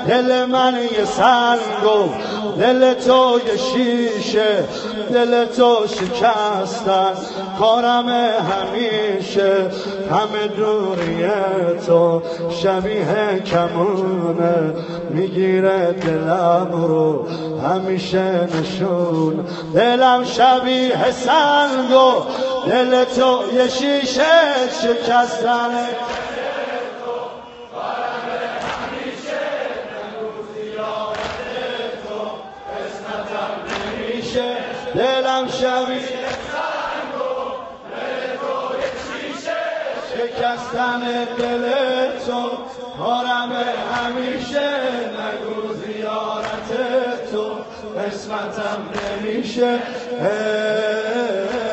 دل من یه سنگ و دل تو یه شیشه، دل تو شکستن کارم همیشه، همه دوری تو شبیه کمونه، میگیره دلم رو همیشه نشون، دلم شبیه سنگ و دل تو یه شیشه، شکستن دلم شبیه سنگ و دل تو یه شیشه، شکستن دل تو کارم همیشه، نگو زیارت تو قسمتم نمیشه.